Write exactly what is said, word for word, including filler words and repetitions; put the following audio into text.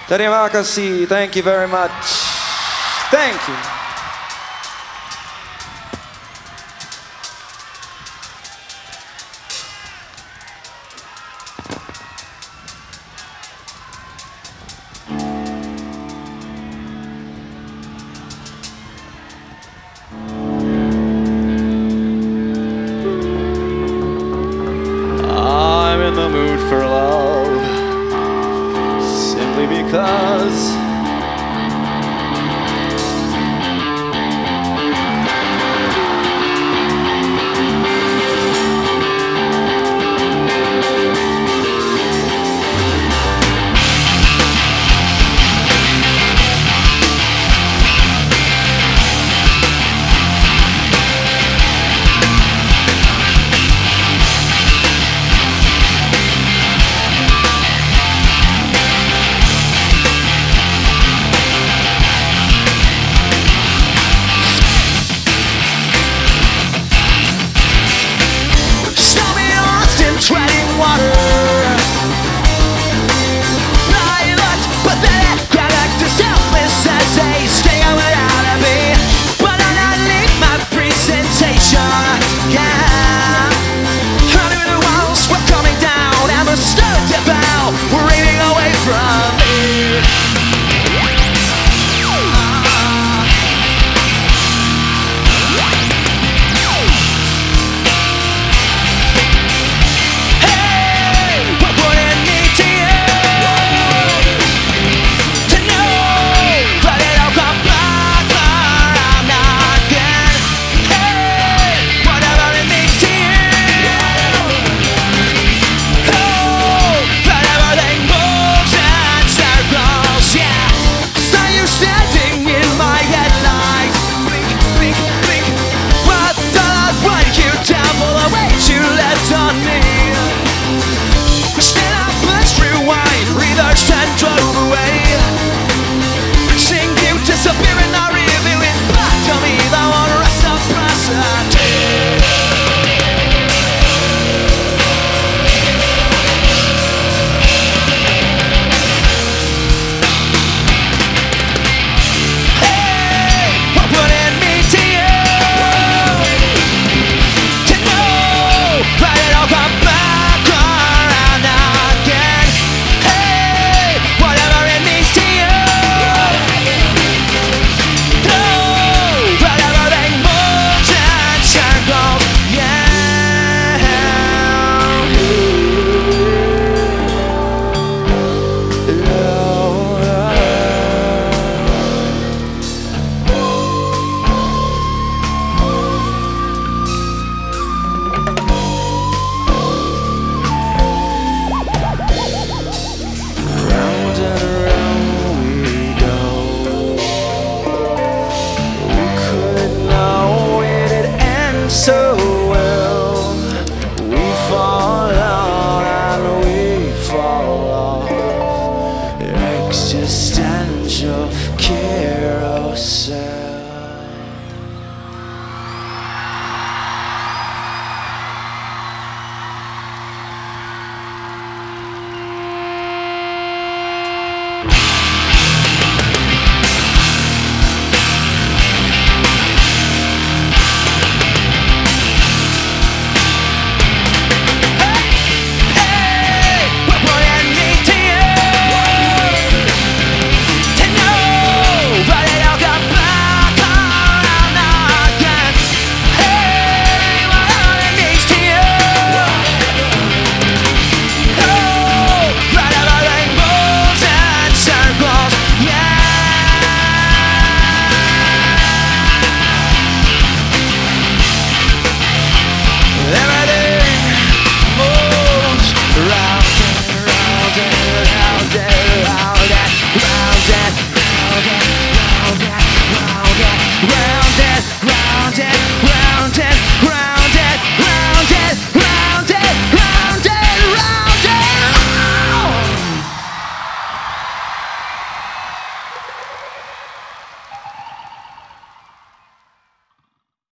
Terima kasih. Thank you very much. Thank you. I'm in the mood for love, simply because treading water. I looked pathetic, cracked as helpless as a stinger without a bee. But underneath my presentation, yeah, I knew the walls were coming down and the stood to bow were raining away from me. And drove away, seeing you disappearing, not revealing back to me the one reciprocity. Hey, what putting me to you to know that it'll come back around again. Whatever it means to you, oh, but everything moves in circles, yeah. Round and around we go. We could know it'd end so well. We fall out and we fall off. Existential carousel.